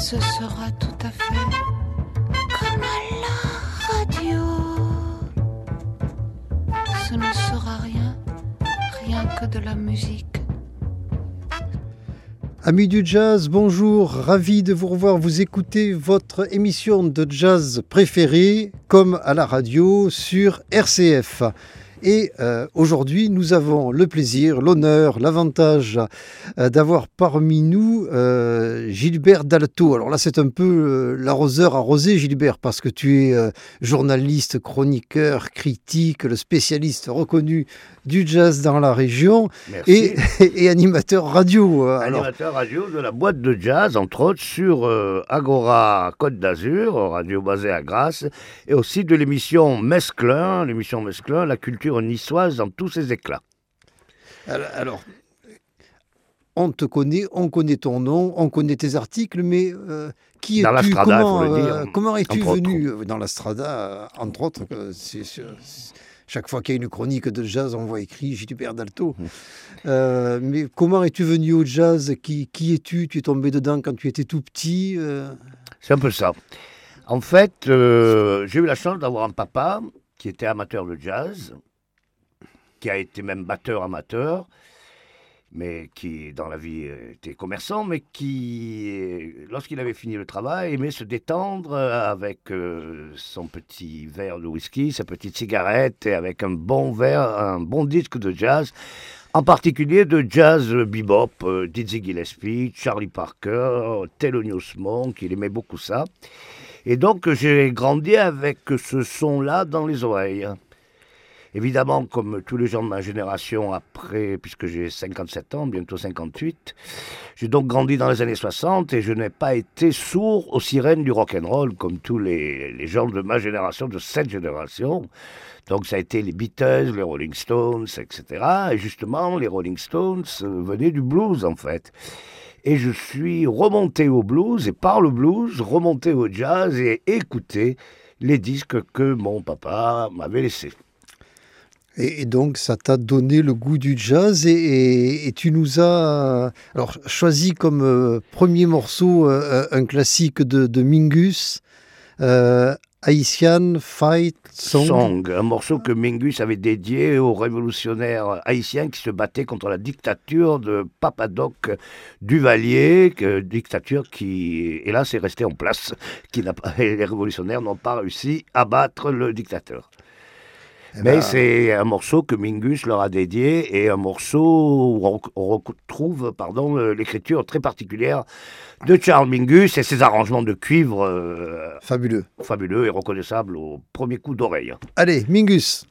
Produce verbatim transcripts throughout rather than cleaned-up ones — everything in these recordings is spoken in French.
ce sera tout à fait comme à la radio. Ce ne sera rien, rien que de la musique. Amis du jazz, bonjour, ravi de vous revoir. Vous écoutez votre émission de jazz préférée, comme à la radio, sur R C F. Et euh, aujourd'hui, nous avons le plaisir, l'honneur, l'avantage euh, d'avoir parmi nous euh, Gilbert Dalto. Alors là, c'est un peu euh, l'arroseur arrosé, Gilbert, parce que tu es euh, journaliste, chroniqueur, critique, le spécialiste reconnu du jazz dans la région et, et animateur radio. Animateur Alors, radio de la boîte de jazz, entre autres, sur euh, Agora Côte d'Azur, radio basée à Grasse, et aussi de l'émission Mesclun, l'émission Mesclun, la culture niçoise dans tous ses éclats. Alors, alors, on te connaît, on connaît ton nom, on connaît tes articles, mais euh, qui dans es-tu? Strada, Comment, faut le dire, euh, comment es-tu venu autres. dans la Strada, entre autres euh, c'est, c'est, chaque fois qu'il y a une chronique de jazz, on voit écrit Gilbert Dalto. Mmh. Euh, mais comment es-tu venu au jazz? Qui, qui es-tu? Tu es tombé dedans quand tu étais tout petit euh... C'est un peu ça. En fait, euh, j'ai eu la chance d'avoir un papa qui était amateur de jazz, qui a été même batteur amateur, mais qui, dans la vie, était commerçant, mais qui, lorsqu'il avait fini le travail, aimait se détendre avec euh, son petit verre de whisky, sa petite cigarette, et avec un bon verre, un bon disque de jazz, en particulier de jazz bebop, euh, Dizzy Gillespie, Charlie Parker, Thelonious Monk, il aimait beaucoup ça. Et donc, j'ai grandi avec ce son-là dans les oreilles. Évidemment, comme tous les gens de ma génération après, puisque j'ai cinquante-sept ans, bientôt cinquante-huit, j'ai donc grandi dans les années soixante et je n'ai pas été sourd aux sirènes du rock'n'roll comme tous les, les gens de ma génération, de cette génération. Donc ça a été les Beatles, les Rolling Stones, et cetera. Et justement, les Rolling Stones venaient du blues en fait. Et je suis remonté au blues et par le blues, remonté au jazz et écouté les disques que mon papa m'avait laissés. Et donc, ça t'a donné le goût du jazz et, et, et tu nous as alors, choisi comme euh, premier morceau euh, un classique de, de Mingus, euh, Haitian Fight Song. Song. Un morceau que Mingus avait dédié aux révolutionnaires haïtiens qui se battaient contre la dictature de Papadoc Duvalier, que, dictature qui, hélas, est restée en place. Qui n'a pas, et les révolutionnaires n'ont pas réussi à battre le dictateur. Mais ben... c'est un morceau que Mingus leur a dédié et un morceau où on retrouve pardon, l'écriture très particulière de Charles Mingus et ses arrangements de cuivre euh, fabuleux. fabuleux et reconnaissables au premier coup d'oreille. Allez, Mingus.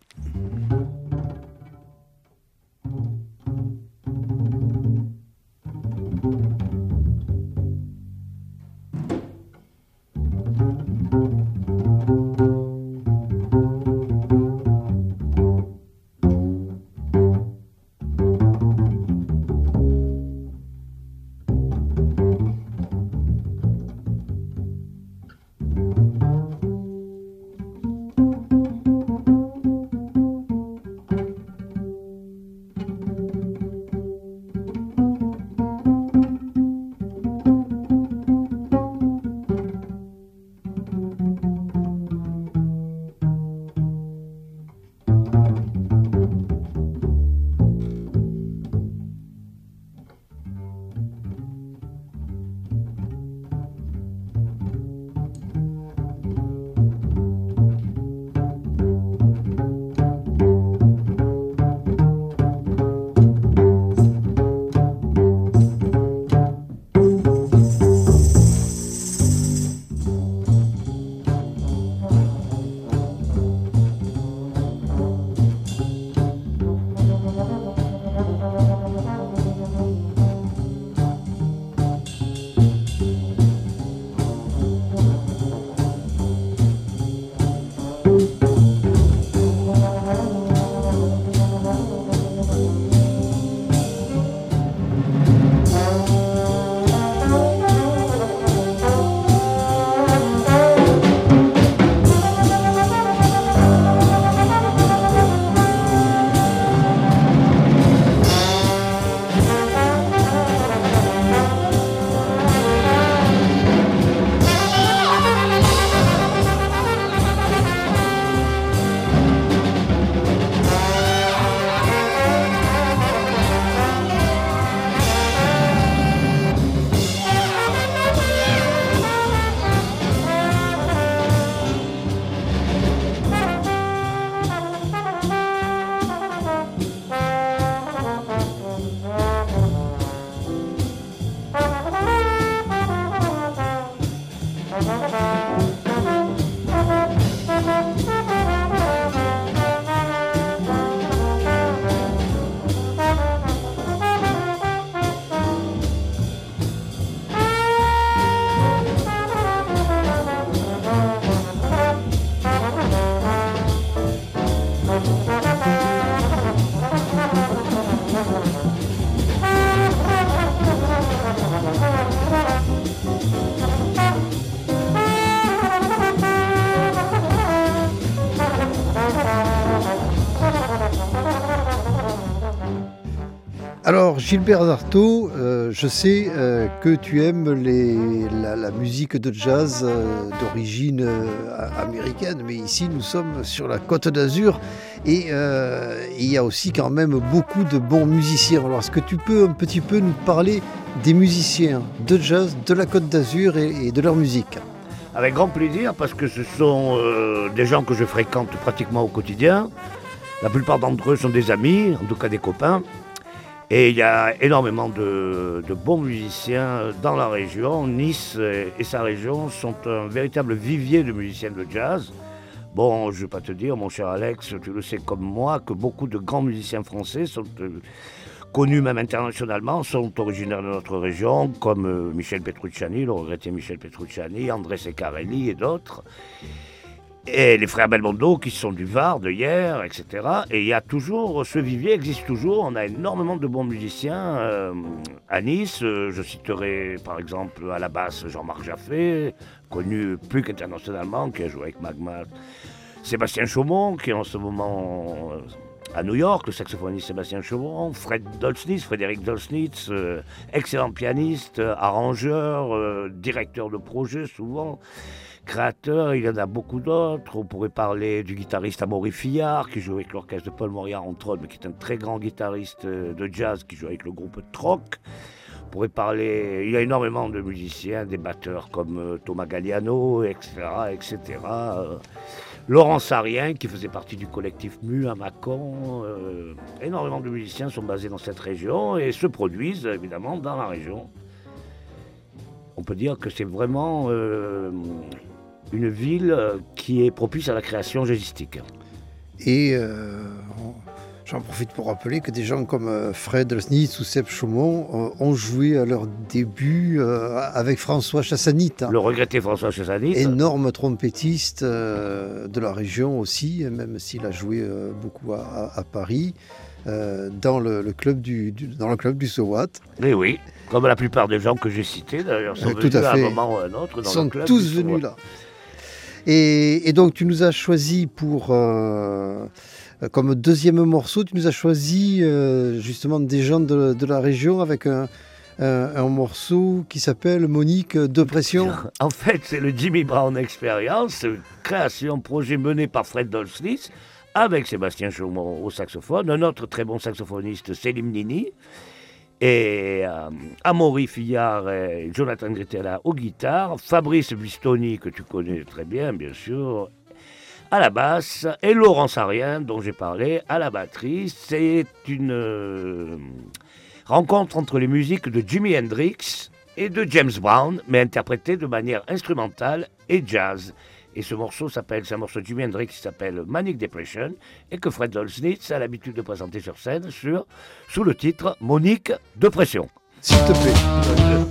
Alors Gilbert Dartaud, euh, je sais euh, que tu aimes les, la, la musique de jazz euh, d'origine euh, américaine, mais ici nous sommes sur la Côte d'Azur et euh, il y a aussi quand même beaucoup de bons musiciens. Alors est-ce que tu peux un petit peu nous parler des musiciens de jazz de la Côte d'Azur et, et de leur musique? Avec grand plaisir, parce que ce sont euh, des gens que je fréquente pratiquement au quotidien. La plupart d'entre eux sont des amis, en tout cas des copains. Et il y a énormément de, de bons musiciens dans la région. Nice et sa région sont un véritable vivier de musiciens de jazz. Bon, je ne vais pas te dire, mon cher Alex, tu le sais comme moi, que beaucoup de grands musiciens français sont euh, connus même internationalement, sont originaires de notre région, comme euh, Michel Petrucciani, le regretté Michel Petrucciani, André Ceccarelli et d'autres. Et les frères Belmondo qui sont du Var, de hier, et cetera. Et il y a toujours, ce vivier existe toujours, on a énormément de bons musiciens euh, à Nice. Euh, je citerai par exemple à la basse Jean-Marc Jaffé, connu plus qu'internationalement, qui a joué avec Magma. Sébastien Chaumont, qui est en ce moment euh, à New York, le saxophoniste Sébastien Chaumont. Fred Dolznitz, Frédéric Dolznitz, euh, excellent pianiste, euh, arrangeur, euh, directeur de projet souvent. Créateurs, il y en a beaucoup d'autres. On pourrait parler du guitariste Amaury Fillard, qui joue avec l'orchestre de Paul Moriard, entre autres, mais qui est un très grand guitariste de jazz qui joue avec le groupe Troc. On pourrait parler, il y a énormément de musiciens, des batteurs comme Thomas Galliano, et cetera, et cetera. Euh, Laurent Sarien, qui faisait partie du collectif Mu à Mâcon. Euh, énormément de musiciens sont basés dans cette région et se produisent évidemment dans la région. On peut dire que c'est vraiment euh, une ville qui est propice à la création jazzistique. Et euh, on, j'en profite pour rappeler que des gens comme euh, Fred Dolznitz ou Seb Chaumont euh, ont joué à leur début euh, avec François Chassanit. Hein. Le regretté François Chassanit. Énorme trompettiste euh, de la région aussi, même s'il a joué euh, beaucoup à, à, à Paris. Euh, dans, le, le club du, du, dans le club du Sowat. Et oui, comme la plupart des gens que j'ai cités d'ailleurs sont euh, venus à, à un moment ou à un autre dans Ils sont le club tous du venus Sowat. Là. Et, et donc tu nous as choisi pour, euh, comme deuxième morceau, tu nous as choisi euh, justement des gens de, de la région avec un, un, un morceau qui s'appelle Monique de Pression. En fait, c'est le Jimmy Brown Experience, création, projet mené par Fred Dolznitz, avec Sébastien Chaumont au saxophone, un autre très bon saxophoniste, Selim Nini, et euh, Amaury Fillard et Jonathan Gretella aux guitares, Fabrice Bistoni, que tu connais très bien, bien sûr, à la basse, et Laurent Sarien, dont j'ai parlé, à la batterie. C'est une euh, rencontre entre les musiques de Jimi Hendrix et de James Brown, mais interprétée de manière instrumentale et jazz. Et ce morceau s'appelle, c'est un morceau de Jimi Hendrix qui s'appelle Manic Depression et que Fred Dolznitz a l'habitude de présenter sur scène sur, sous le titre Monique de Pression. S'il te plaît.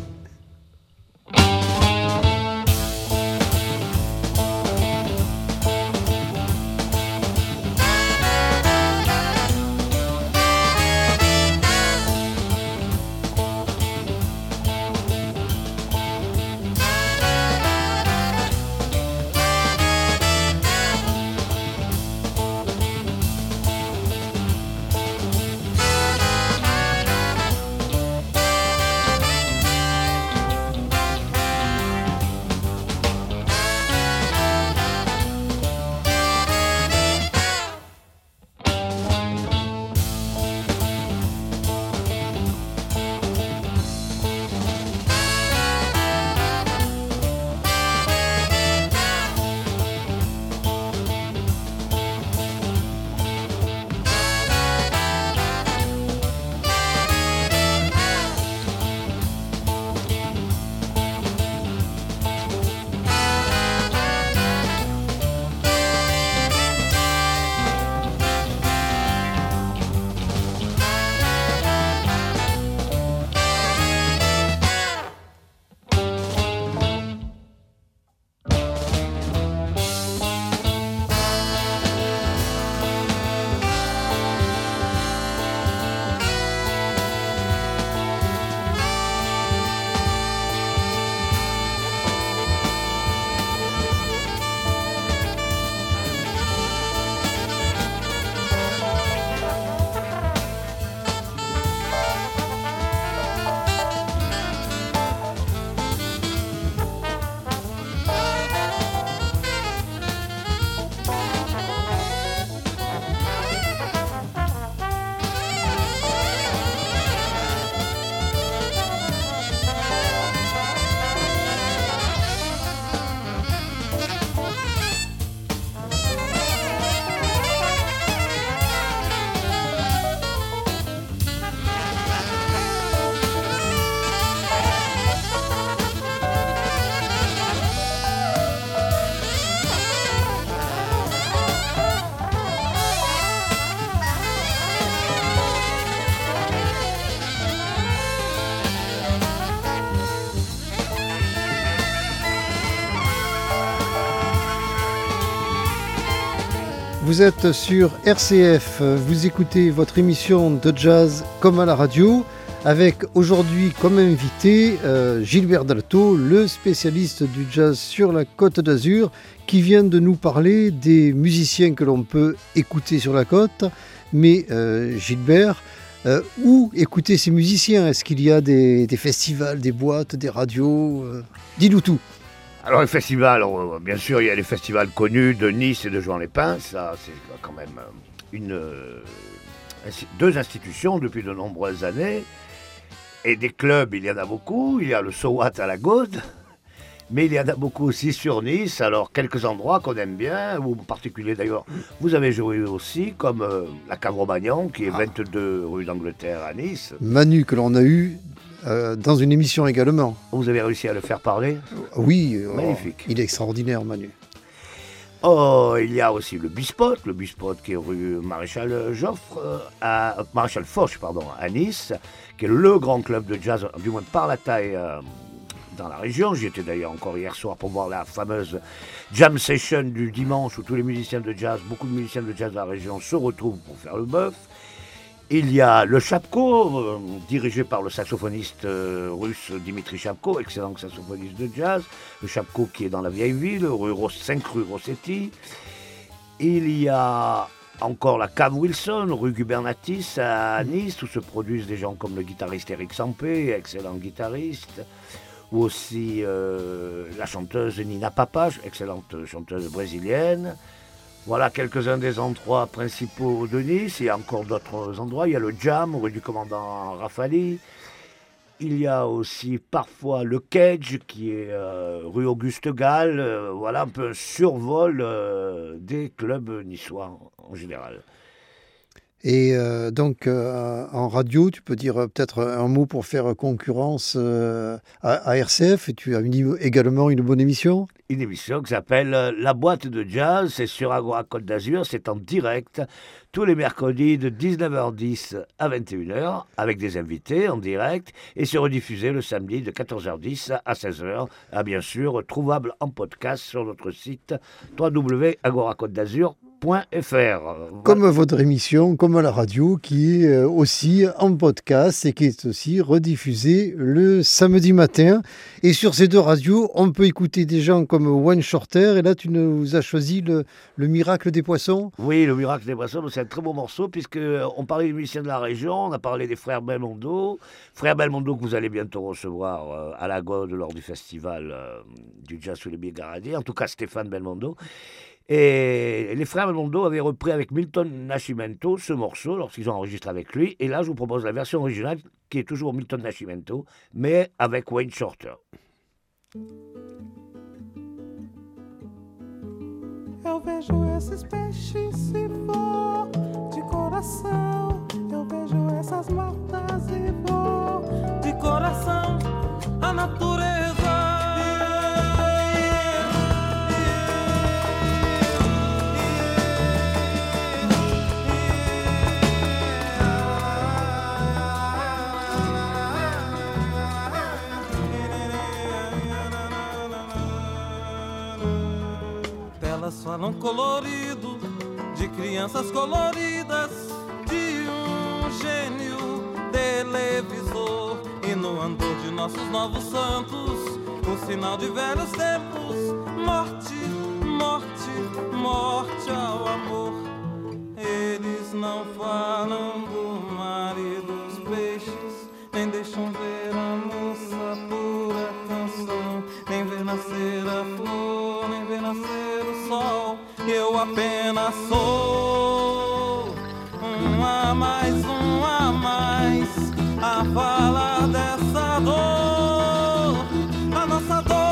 vous êtes sur R C F, vous écoutez votre émission de jazz comme à la radio, avec aujourd'hui comme invité euh, Gilbert Dalto, le spécialiste du jazz sur la Côte d'Azur, qui vient de nous parler des musiciens que l'on peut écouter sur la côte. Mais euh, Gilbert, euh, où écouter ces musiciens? Est-ce qu'il y a des, des festivals, des boîtes, des radios euh, Dis-nous tout. Alors les festivals, alors, bien sûr, il y a les festivals connus de Nice et de Juan-les-Pins. Ça, c'est quand même une, deux institutions depuis de nombreuses années. Et des clubs, il y en a beaucoup. Il y a le So What à la Gaude. Mais il y en a beaucoup aussi sur Nice. Alors, quelques endroits qu'on aime bien, ou en particulier d'ailleurs, vous avez joué aussi, comme euh, la Cave Romagnan, qui est vingt-deux rue d'Angleterre à Nice. Manu, que l'on a eu euh, dans une émission également. Vous avez réussi à le faire parler? Oui. Magnifique. Oh, il est extraordinaire, Manu. Oh, il y a aussi le Bispot, le Bispot qui est rue Maréchal Joffre, à, Maréchal Foch, pardon, à Nice, qui est le grand club de jazz, du moins par la taille, euh, dans la région. J'y étais d'ailleurs encore hier soir pour voir la fameuse jam session du dimanche où tous les musiciens de jazz, beaucoup de musiciens de jazz de la région se retrouvent pour faire le bœuf. Il y a le Chapko, euh, dirigé par le saxophoniste euh, russe Dimitri Chapko, excellent saxophoniste de jazz. Le Chapko qui est dans la vieille ville, rue Ros- cinq rue Rossetti. Il y a encore la Cave Wilson, rue Gubernatis à Nice, où se produisent des gens comme le guitariste Eric Sampé, excellent guitariste. Ou aussi euh, la chanteuse Nina Papage, excellente chanteuse brésilienne. Voilà quelques-uns des endroits principaux de Nice. Il y a encore d'autres endroits. Il y a le Jam, rue du commandant Rafali. Il y a aussi parfois le Cage, qui est euh, rue Auguste Gall. Euh, voilà un peu un survol euh, des clubs niçois en général. Et euh, donc, euh, en radio, tu peux dire euh, peut-être un mot pour faire concurrence euh, à, à R C F. Et tu as une, également une bonne émission. Une émission qui s'appelle euh, La Boîte de Jazz. C'est sur Agora Côte d'Azur. C'est en direct tous les mercredis de dix-neuf heures dix à vingt et une heures avec des invités en direct. Et c'est rediffusé le samedi de quatorze heures dix à seize heures. Ah, bien sûr, trouvable en podcast sur notre site w w w point agora côte d'azur point f r. Comme votre émission, comme à la radio, qui est aussi en podcast et qui est aussi rediffusée le samedi matin. Et sur ces deux radios, on peut écouter des gens comme Wayne Shorter. Et là, tu nous as choisi le, le Miracle des Poissons. Oui, le Miracle des Poissons, c'est un très beau morceau, puisqu'on parlait des musiciens de la région, on a parlé des frères Belmondo. Frères Belmondo que vous allez bientôt recevoir euh, à la Gaude lors du festival euh, du jazz sous les Bigaradiers. En tout cas, Stéphane Belmondo. Et les frères Belmondo avaient repris avec Milton Nascimento ce morceau lorsqu'ils ont enregistré avec lui. Et là, je vous propose la version originale qui est toujours Milton Nascimento, mais avec Wayne Shorter. Eu vejo esses peixes se for de coração. Eu vejo essas matas e vou de coração. A natureza. Elas falam colorido, de crianças coloridas, de um gênio televisor. E no andor de nossos novos santos, o sinal de velhos tempos. Morte, morte, morte ao amor. Eles não falam do mar e dos peixes, nem deixam ver a moça pura canção, nem ver nascer a flor, nem ver nascer o sol. Eu apenas sou um a mais, um a mais, a falar dessa dor, a nossa dor.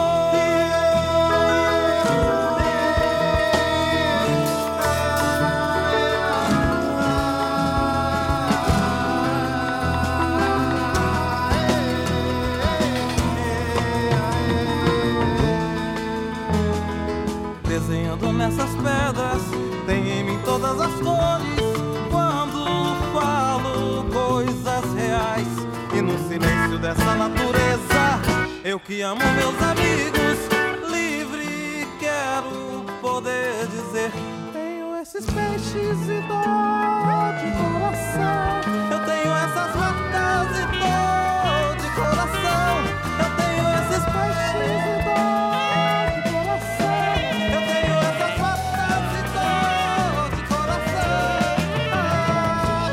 Desenhando nessas pedras, tem em mim todas as cores. Quando falo coisas reais, e no silêncio dessa natureza, eu que amo meus amigos, livre quero poder dizer: tenho esse esses peixes e dor de coração. Eu tenho essas vacas e dor de coração. Eu tenho esses peixes e dor de coração. Eu tenho essas vacas e dor de coração. Ah,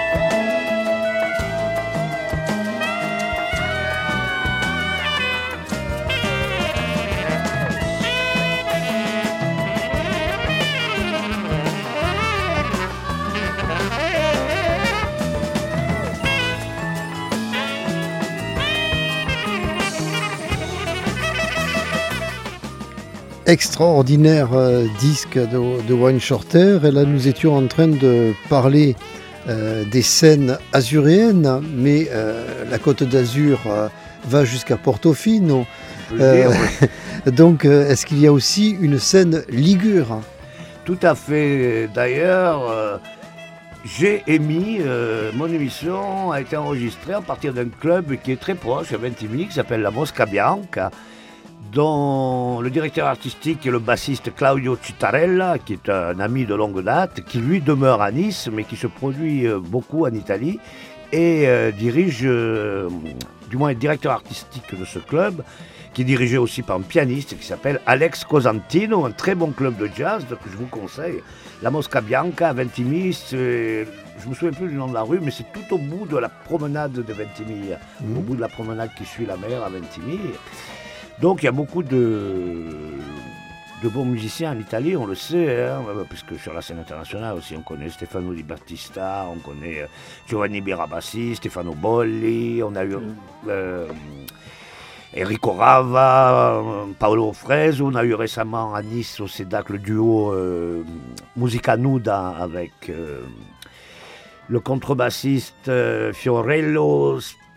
Extraordinaire euh, disque de, de Wayne Shorter. Et là, nous étions en train de parler euh, des scènes azuréennes, mais euh, la Côte d'Azur euh, va jusqu'à Portofino. Je peux Euh, dire, oui. Donc, euh, est-ce qu'il y a aussi une scène ligure? Tout à fait. D'ailleurs, euh, j'ai émis, euh, mon émission a été enregistrée à partir d'un club qui est très proche à Ventimiglia, qui s'appelle la Mosca Bianca, dont le directeur artistique est le bassiste Claudio Cittarella, qui est un ami de longue date, qui lui demeure à Nice, mais qui se produit euh, beaucoup en Italie, et euh, dirige, euh, du moins est directeur artistique de ce club, qui est dirigé aussi par un pianiste qui s'appelle Alex Cosentino, un très bon club de jazz que je vous conseille. La Mosca Bianca à Ventimiglia, c'est- je me souviens plus du nom de la rue, mais c'est tout au bout de la promenade de Ventimiglia, Mhm. au bout de la promenade qui suit la mer à Ventimiglia. Donc il y a beaucoup de, de bons musiciens en Italie, on le sait, hein, puisque sur la scène internationale aussi on connaît Stefano Di Battista, on connaît euh, Giovanni Birabassi, Stefano Bolli, on a eu euh, Enrico Rava, euh, Paolo Fresu, on a eu récemment à Nice au CEDAC le duo euh, Musica Nuda avec euh, le contrebassiste euh, Fiorello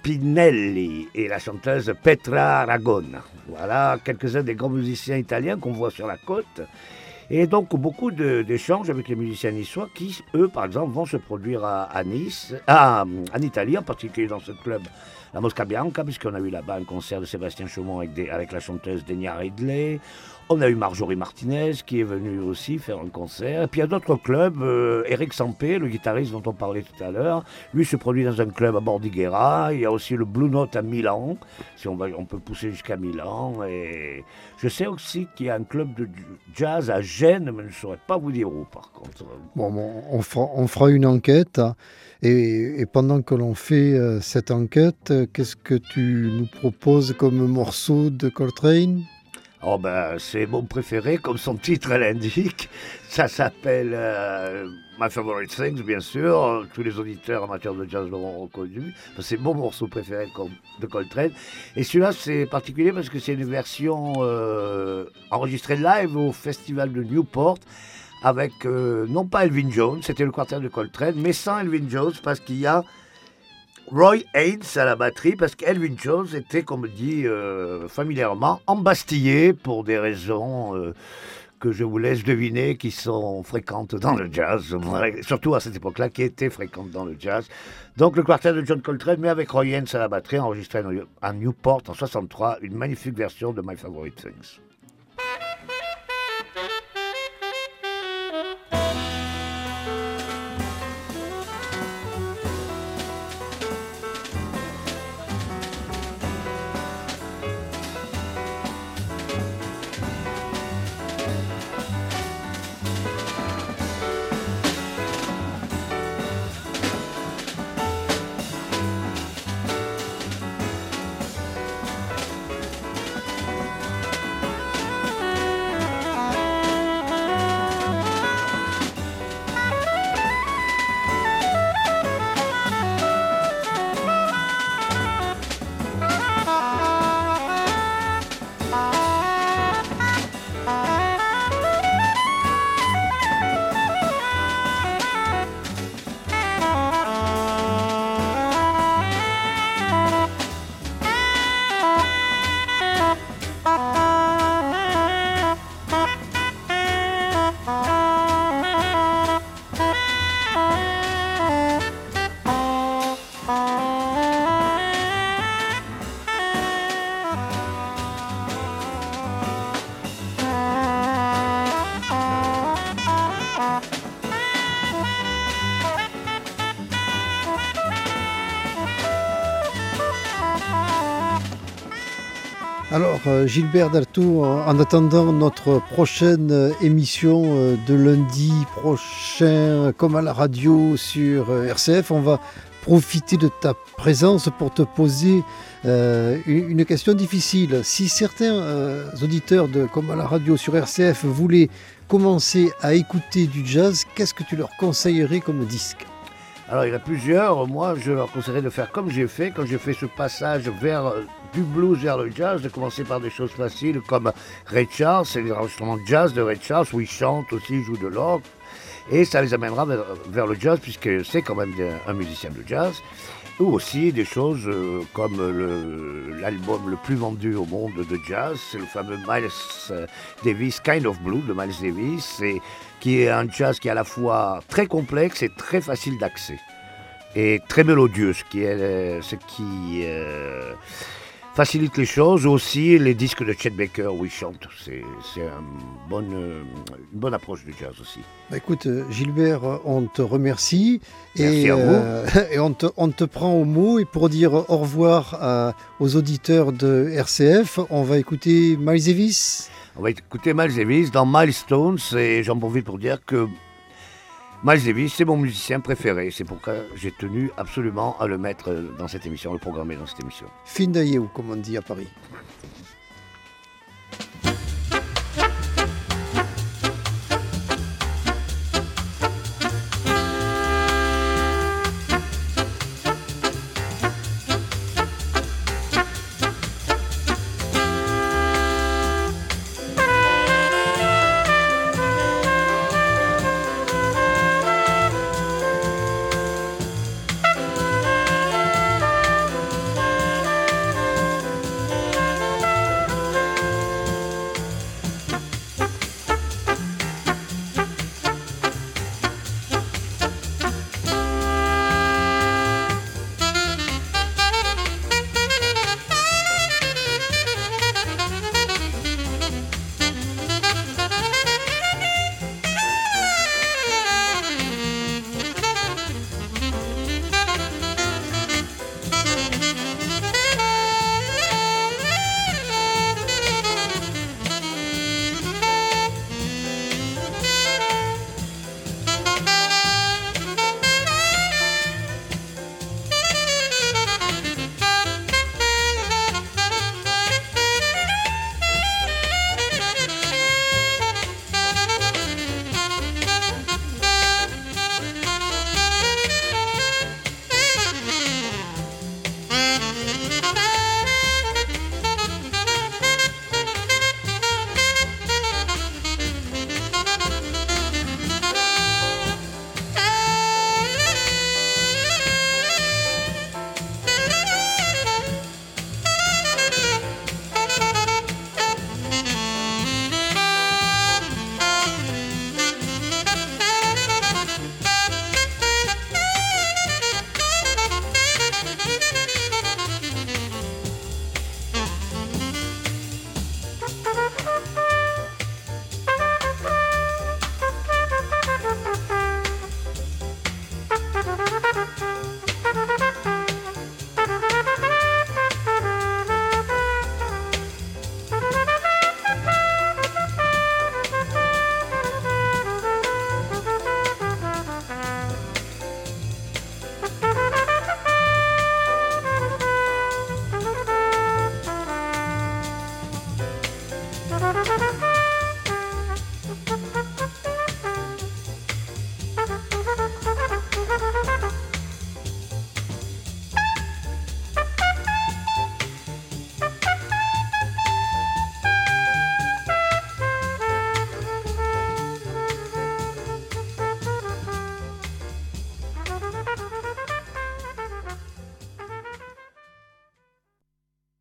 Spinelli et la chanteuse Petra Aragona. Voilà quelques-uns des grands musiciens italiens qu'on voit sur la côte. Et donc beaucoup de- d'échanges avec les musiciens niçois qui, eux, par exemple, vont se produire à, à Nice, à, en Italie, en particulier dans ce club, la Mosca Bianca, puisqu'on a eu là-bas un concert de Sébastien Chaumont avec, des- avec la chanteuse Denia Ridley. On a eu Marjorie Martinez qui est venue aussi faire un concert. Et puis il y a d'autres clubs. euh, Eric Sampé, le guitariste dont on parlait tout à l'heure, lui se produit dans un club à Bordighera. Il y a aussi le Blue Note à Milan, si on, va, on peut pousser jusqu'à Milan. Et je sais aussi qu'il y a un club de jazz à Gênes, mais je ne saurais pas vous dire où par contre. Bon, bon, on, fera, on fera une enquête. Et, et pendant que l'on fait euh, cette enquête, euh, qu'est-ce que tu nous proposes comme morceau de Coltrane? Oh ben, c'est mon préféré, comme son titre l'indique. Ça s'appelle euh, My Favorite Things, bien sûr. Tous les auditeurs amateurs de jazz l'auront reconnu. Enfin, c'est mon morceau préféré de Coltrane. Et celui-là, c'est particulier parce que c'est une version euh, enregistrée live au festival de Newport avec, euh, non pas Elvin Jones, c'était le quartet de Coltrane, mais sans Elvin Jones parce qu'il y a Roy Haynes à la batterie, parce qu'Elvin Jones était, comme dit euh, familièrement, embastillé pour des raisons euh, que je vous laisse deviner, qui sont fréquentes dans le jazz, surtout à cette époque-là, qui étaient fréquentes dans le jazz. Donc le quartet de John Coltrane, mais avec Roy Haynes à la batterie, enregistré à Newport en soixante-trois, une magnifique version de My Favorite Things. ah, Alors, euh, Gilbert Dalto, en attendant notre prochaine euh, émission euh, de lundi prochain, comme à la radio sur euh, R C F, on va profiter de ta présence pour te poser euh, une, une question difficile. Si certains euh, auditeurs de comme à la radio sur R C F voulaient commencer à écouter du jazz, qu'est-ce que tu leur conseillerais comme disque ? Alors, il y en a plusieurs. Moi, je leur conseillerais de faire comme j'ai fait, quand j'ai fait ce passage vers euh, du blues vers le jazz, de commencer par des choses faciles comme Ray Charles, c'est les enregistrements de jazz de Ray Charles, où il chante aussi, il joue de l'orgue, et ça les amènera vers, vers le jazz, puisque c'est quand même un musicien de jazz, ou aussi des choses euh, comme le, l'album le plus vendu au monde de jazz, c'est le fameux Miles Davis, Kind of Blue de Miles Davis, et, qui est un jazz qui est à la fois très complexe et très facile d'accès, et très mélodieux, ce qui, est, ce qui euh, facilite les choses. Aussi les disques de Chet Baker où il chante, c'est, c'est une, bonne, une bonne approche du jazz aussi. Bah écoute Gilbert, on te remercie. Merci et, à vous. Euh, et on te, on te prend au mot, et pour dire au revoir à, aux auditeurs de R C F, on va écouter Miles Davis. On va écouter Miles Davis dans Milestones, et j'en profite pour dire que Miles Davis, c'est mon musicien préféré. C'est pourquoi j'ai tenu absolument à le mettre dans cette émission, le programmer dans cette émission. Fin d'ailleurs, comme on dit à Paris.